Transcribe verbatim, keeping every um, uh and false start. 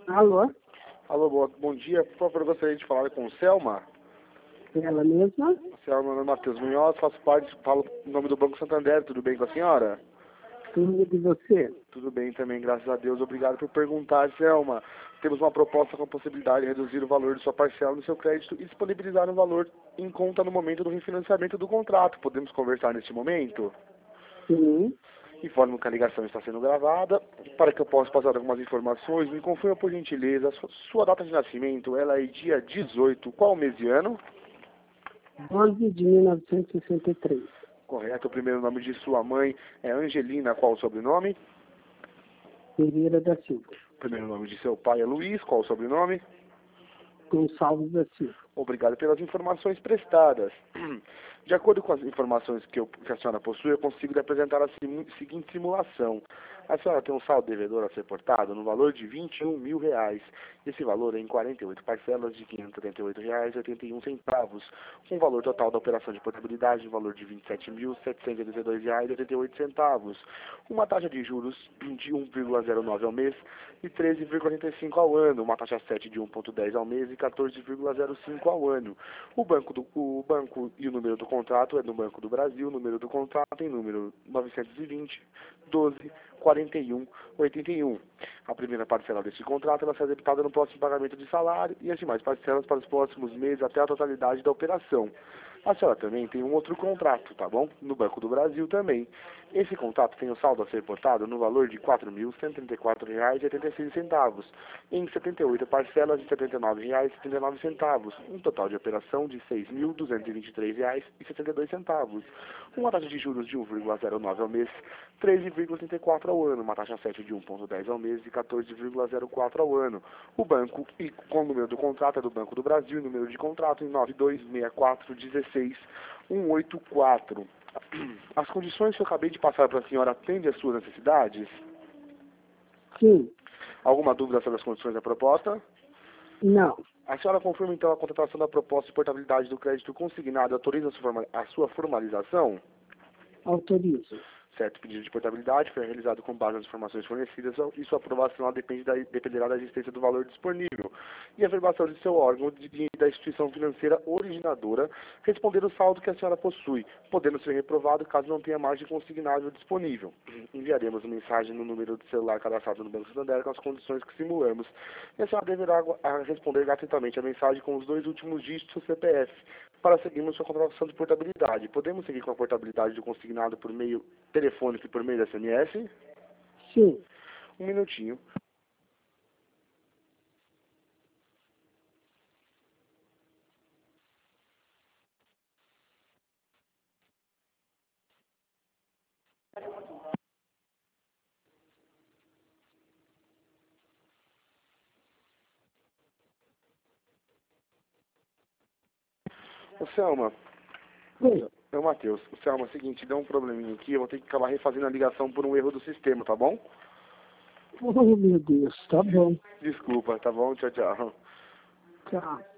Alô? Alô, boa, bom dia. Por favor, eu gostaria de falar com Selma. Ela mesma? Selma, meu nome é Matheus Munhoz, faço parte, falo em nome do Banco Santander. Tudo bem com a senhora? Tudo de você? Tudo bem também, graças a Deus. Obrigado por perguntar, Selma. Temos uma proposta com a possibilidade de reduzir o valor de sua parcela no seu crédito e disponibilizar um valor em conta no momento do refinanciamento do contrato. Podemos conversar neste momento? Sim. Informo que a ligação está sendo gravada. Para que eu possa passar algumas informações, me confirma por gentileza, sua, sua data de nascimento, ela é dia dezoito, qual mês de ano? doze de mil novecentos e sessenta e três. Correto, o primeiro nome de sua mãe é Angelina, qual o sobrenome? Pereira da Silva. O primeiro nome de seu pai é Luiz, qual o sobrenome? Gonçalves da Silva. Obrigado pelas informações prestadas. De acordo com as informações que, eu, que a senhora possui, eu consigo lhe apresentar a sim- seguinte simulação. A senhora tem um saldo devedor a ser portado no valor de vinte e um mil reais. Esse valor é em quarenta e oito parcelas de quinhentos e setenta e oito reais e oitenta e um centavos, com o valor total da operação de portabilidade no valor de vinte e sete mil setecentos e oitenta e dois reais e oitenta e oito centavos. Uma taxa de juros de um vírgula zero nove ao mês e treze vírgula quarenta e cinco ao ano, uma taxa sete de um vírgula dez ao mês e quatorze vírgula zero cinco ao ano. O banco, do, o banco e o número do contrato é do Banco do Brasil, o número do contrato em número novecentos e vinte, doze, quarenta e um, oitenta e um. A primeira parcela deste contrato ela será debitada no próximo pagamento de salário e as demais parcelas para os próximos meses até a totalidade da operação. A senhora também tem um outro contrato, tá bom? No Banco do Brasil também. Esse contrato tem o saldo a ser portado no valor de quatro mil cento e trinta e quatro reais e oitenta e seis centavos, em setenta e oito parcelas de setenta e nove reais e setenta e nove centavos, um total de operação de seis mil duzentos e vinte e três reais e setenta e dois centavos. Uma taxa de juros de um vírgula zero nove ao mês, treze vírgula trinta e quatro ao ano, uma taxa sete de um vírgula dez ao mês e quatorze vírgula zero quatro ao ano. O banco, e com o número do contrato é do Banco do Brasil, o número de contrato em nove dois seis quatro um seis um oito quatro. As condições que eu acabei de passar para a senhora atendem às suas necessidades? Sim. Alguma dúvida sobre as condições da proposta? Não. A senhora confirma então a contratação da proposta de portabilidade do crédito consignado e autoriza a sua forma- a sua formalização? Autorizo. Certo, o pedido de portabilidade foi realizado com base nas informações fornecidas e sua aprovação depende da, dependerá da existência do valor disponível e a averbação de seu órgão de, de, da instituição financeira originadora responder o saldo que a senhora possui, podendo ser reprovado caso não tenha margem consignável disponível. Enviaremos mensagem no número de celular cadastrado no Banco Santander com as condições que simulamos e a senhora deverá a responder gratuitamente a mensagem com os dois últimos dígitos do C P F para seguirmos sua contratação de portabilidade. Podemos seguir com a portabilidade do consignado por meio telefônico e por meio da S M S? Sim. Um minutinho. Ô, Selma, Sim. é o Matheus. Ô, Selma, é o seguinte, deu um probleminha aqui, eu vou ter que acabar refazendo a ligação por um erro do sistema, tá bom? Oh, meu Deus. Tá bom. Desculpa, tá bom? Tchau, tchau. Tchau.